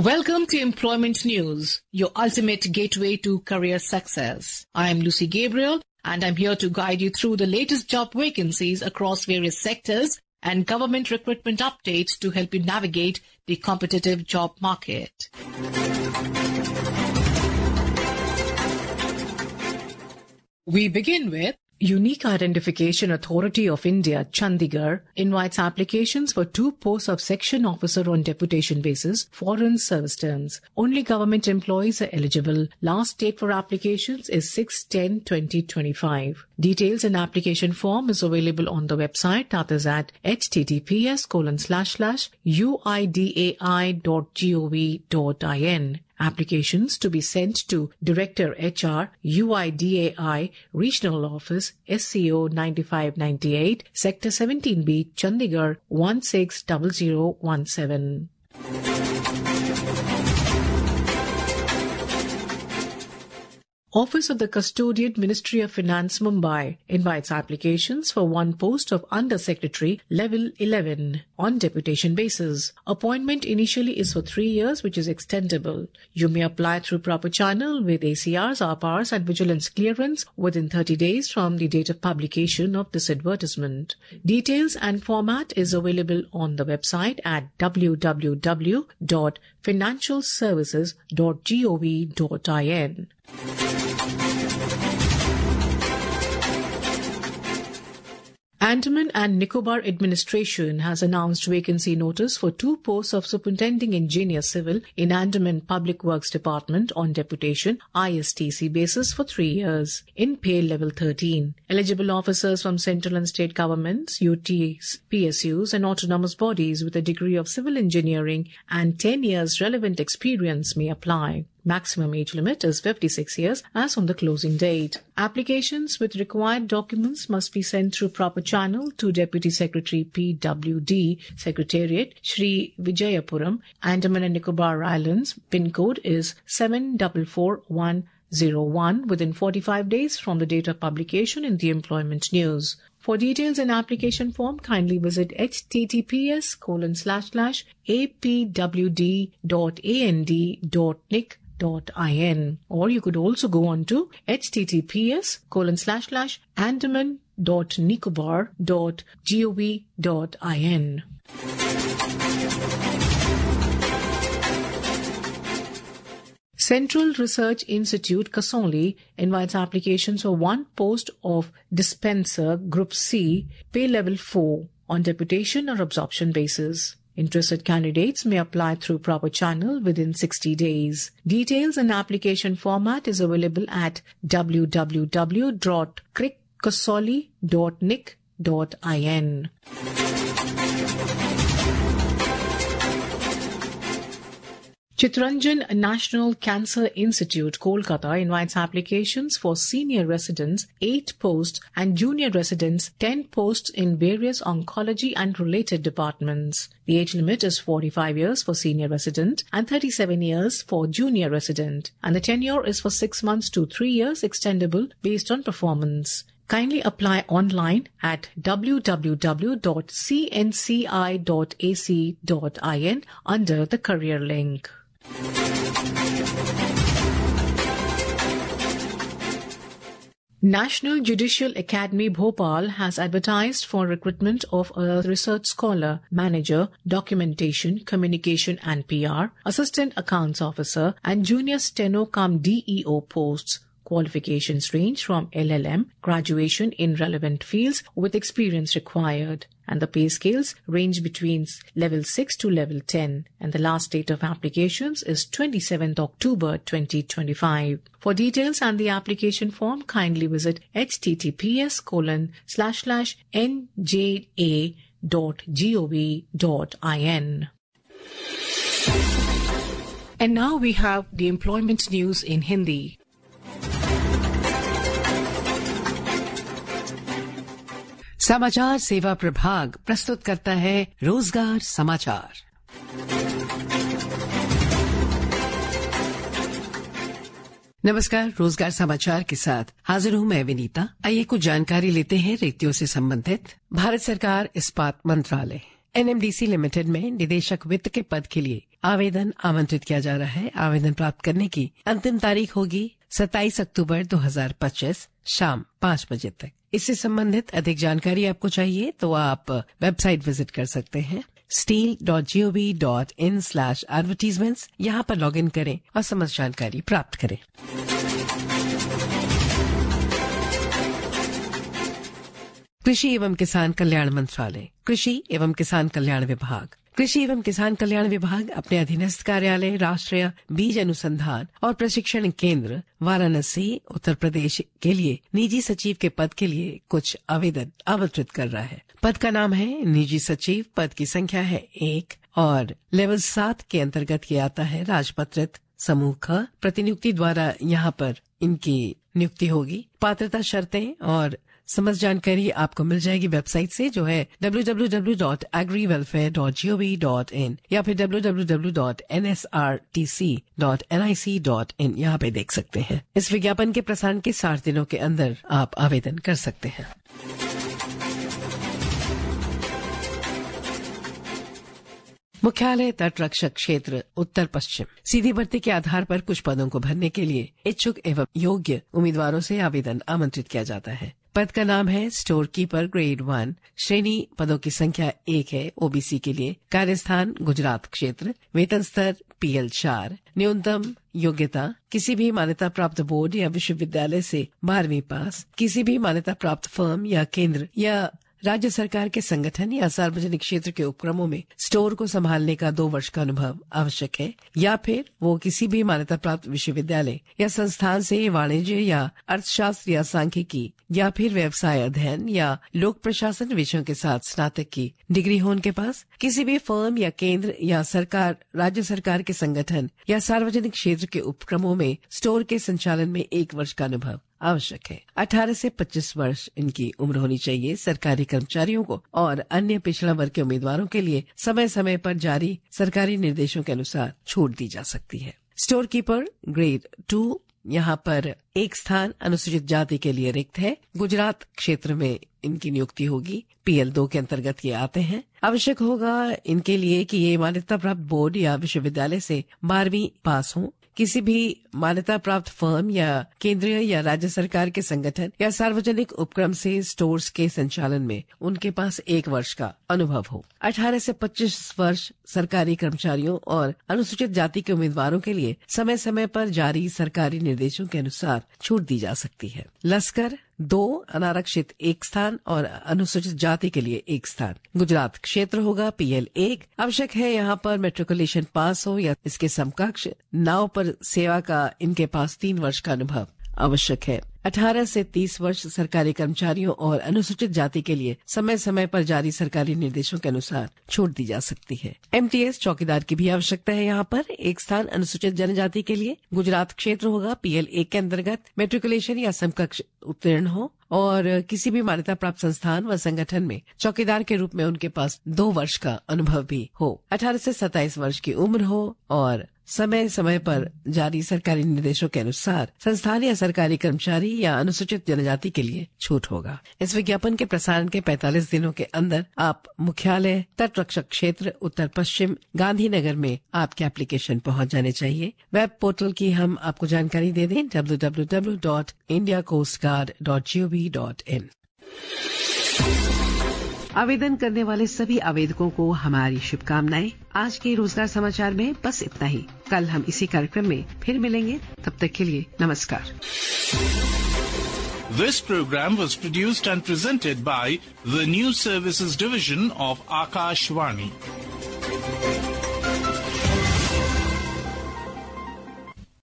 Welcome to Employment News, your ultimate gateway to career success. I am Lucy Gabriel, and I'm here to guide you through the latest job vacancies across various sectors and government recruitment updates to help you navigate the competitive job market. We begin with Unique Identification Authority of India, Chandigarh, invites applications for 2 posts of section officer on deputation basis, foreign service terms. Only government employees are eligible. Last date for applications is 6/10/2025. Details and application form is available on the website, that is at https://uidai.gov.in. Applications to be sent to Director HR, UIDAI, Regional Office, SCO 9598, Sector 17B, Chandigarh 160017. Office of the Custodian, Ministry of Finance, Mumbai, invites applications for 1 post of Under Secretary, Level 11, on deputation basis. Appointment initially is for 3 years, which is extendable. You may apply through proper channel with ACRs, RPARs and vigilance clearance within 30 days from the date of publication of this advertisement. Details and format is available on the website at www.financialservices.gov.in. Andaman and Nicobar Administration has announced vacancy notice for 2 posts of Superintending Engineer Civil in Andaman Public Works Department on deputation ISTC basis for 3 years in pay level 13. Eligible officers from central and state governments, UTs, PSUs and autonomous bodies with a degree of civil engineering and 10 years relevant experience may apply. Maximum age limit is 56 years as on the closing date. Applications with required documents must be sent through proper channel to Deputy Secretary PWD, Secretariat, Shri Vijayapuram, Andaman and Nicobar Islands. PIN code is 744101 within 45 days from the date of publication in the Employment News. For details and application form, kindly visit https://apwd.and.nic.in, or you could also go on to https://andaman.nicobar.gov.in. Central Research Institute, Kasauli, invites applications for 1 post of Dispenser Group C, pay level 4, on deputation or absorption basis. Interested candidates may apply through proper channel within 60 days. Details and application format is available at www.crickasauli.nic.in. Chittaranjan National Cancer Institute, Kolkata, invites applications for senior residents 8 posts and junior residents 10 posts in various oncology and related departments. The age limit is 45 years for senior resident and 37 years for junior resident, and the tenure is for 6 months to 3 years, extendable based on performance. Kindly apply online at www.cnci.ac.in under the career link. National Judicial Academy Bhopal has advertised for recruitment of a research scholar, manager, documentation, communication and PR, assistant accounts officer and junior steno-cum-DEO posts. Qualifications range from LLM, graduation in relevant fields with experience required, and the pay scales range between level 6 to level 10, and the last date of applications is 27th October 2025. For details and the application form, kindly visit https://nja.gov.in. And now we have the employment news in Hindi. समाचार सेवा प्रभाग प्रस्तुत करता है रोजगार समाचार। नमस्कार, रोजगार समाचार के साथ हाजिर हूं मैं विनीता। आइए कुछ जानकारी लेते हैं रिक्तियों से संबंधित। भारत सरकार इस्पात मंत्रालय NMDC लिमिटेड में निदेशक वित्त के पद के लिए आवेदन आमंत्रित किया जा रहा है। आवेदन प्राप्त करने की अंतिम तारीख होगी 27 अक्टूबर 2025 शाम 5 बजे तक। इससे संबंधित अधिक जानकारी आपको चाहिए तो आप वेबसाइट विजिट कर सकते हैं steel.gov.in/advertisements। यहाँ पर लॉगिन करें और समस्त जानकारी प्राप्त करें। कृषि एवं किसान कल्याण मंत्रालय, कृषि एवं किसान कल्याण विभाग। कृषि एवं किसान कल्याण विभाग अपने अधीनस्थ कार्यालय राष्ट्रीय बीज अनुसंधान और प्रशिक्षण केंद्र वाराणसी उत्तर प्रदेश के लिए निजी सचिव के पद के लिए कुछ आवेदन आमंत्रित कर रहा है। पद का नाम है निजी सचिव, पद की संख्या है 1 और लेवल 7 के अंतर्गत ये आता है राजपत्रित समूह ख। प्रतिनियुक्ति द्वारा यहाँ पर इनकी नियुक्ति होगी। पात्रता शर्तें और समस्त जानकारी आपको मिल जाएगी वेबसाइट से, जो है www.agrywelfare.gov.in या फिर www.nsrtc.nic.in। यहाँ पे देख सकते हैं। इस विज्ञापन के प्रसारण के 60 दिनों के अंदर आप आवेदन कर सकते हैं। मुख्यालय तट रक्षक क्षेत्र उत्तर पश्चिम। सीधी भर्ती के आधार पर कुछ पदों को भरने के लिए इच्छुक एवं योग्य उम्मीदवारों से आवेदन आमंत्रित किया जाता है। पद का नाम है स्टोर कीपर ग्रेड 1। श्रेणी पदों की संख्या 1 है ओबीसी के लिए। कार्यस्थान गुजरात क्षेत्र। वेतन स्तर PL 4। न्यूनतम योग्यता किसी भी मान्यता प्राप्त बोर्ड या विश्वविद्यालय से 12वीं पास। किसी भी मान्यता प्राप्त फर्म या केंद्र या राज्य सरकार के संगठन या सार्वजनिक क्षेत्र के उपक्रमों में स्टोर को संभालने का 2 वर्ष का अनुभव आवश्यक है, या फिर वो किसी भी मान्यता प्राप्त विश्वविद्यालय या संस्थान से वाणिज्य या अर्थशास्त्र या सांख्यिकी या फिर व्यवसाय अध्ययन या लोक प्रशासन विषयों के साथ स्नातक की डिग्री हो उनके पास। किसी भी फर्म या केंद्र या सरकार राज्य सरकार के संगठन या सार्वजनिक क्षेत्र के उपक्रमों में स्टोर के संचालन में 1 वर्ष का अनुभव आवश्यक है। 18 से 25 वर्ष इनकी उम्र होनी चाहिए। सरकारी कर्मचारियों को और अन्य पिछड़ा वर्ग के उम्मीदवारों के लिए समय समय पर जारी सरकारी निर्देशों के अनुसार छूट दी जा सकती है। स्टोर कीपर ग्रेड 2, यहाँ पर 1 स्थान अनुसूचित जाति के लिए रिक्त है। गुजरात क्षेत्र में इनकी नियुक्ति होगी। PL 2 के अंतर्गत ये आते हैं। आवश्यक होगा इनके लिए कि ये मान्यता प्राप्त बोर्ड या विश्वविद्यालय से 12वीं पास हों। किसी भी मान्यता प्राप्त फर्म या केंद्रीय या राज्य सरकार के संगठन या सार्वजनिक उपक्रम से स्टोर्स के संचालन में उनके पास 1 वर्ष का अनुभव हो। 18 से 25 वर्ष सरकारी कर्मचारियों और अनुसूचित जाति के उम्मीदवारों के लिए समय समय पर जारी सरकारी निर्देशों के अनुसार छूट दी जा सकती है। लश्कर 2 अनारक्षित 1 स्थान और अनुसूचित जाति के लिए 1 स्थान। गुजरात क्षेत्र होगा। PL 1। आवश्यक है यहाँ पर मैट्रिकुलेशन पास हो या इसके समकक्ष। नाव पर सेवा का इनके पास 3 वर्ष का अनुभव आवश्यक है। 18 से 30 वर्ष सरकारी कर्मचारियों और अनुसूचित जाति के लिए समय समय पर जारी सरकारी निर्देशों के अनुसार छूट दी जा सकती है। MTS चौकीदार की भी आवश्यकता है यहाँ पर। 1 स्थान अनुसूचित जनजाति के लिए। गुजरात क्षेत्र होगा। PL 1 के अंतर्गत मैट्रिकुलेशन या समकक्ष उत्तीर्ण हो और किसी भी मान्यता प्राप्त संस्थान व संगठन में चौकीदार के रूप में उनके पास 2 वर्ष का अनुभव भी हो। 18 से 27 वर्ष की उम्र हो और समय समय पर जारी सरकारी निर्देशों के अनुसार संस्थान या सरकारी कर्मचारी या अनुसूचित जनजाति के लिए छूट होगा। इस विज्ञापन के प्रसारण के 45 दिनों के अंदर आप मुख्यालय तट रक्षक क्षेत्र उत्तर पश्चिम गांधीनगर में आपके एप्लीकेशन पहुंच जाने चाहिए। वेब पोर्टल की हम आपको जानकारी दे दें www.indiacoastguard.gov.in। आवेदन करने वाले सभी आवेदकों को हमारी शुभकामनाएं। आज के रोजगार समाचार में बस इतना ही। कल हम इसी कार्यक्रम में फिर मिलेंगे। तब तक के लिए नमस्कार। This program was produced and presented by the News Services Division of Akashvani.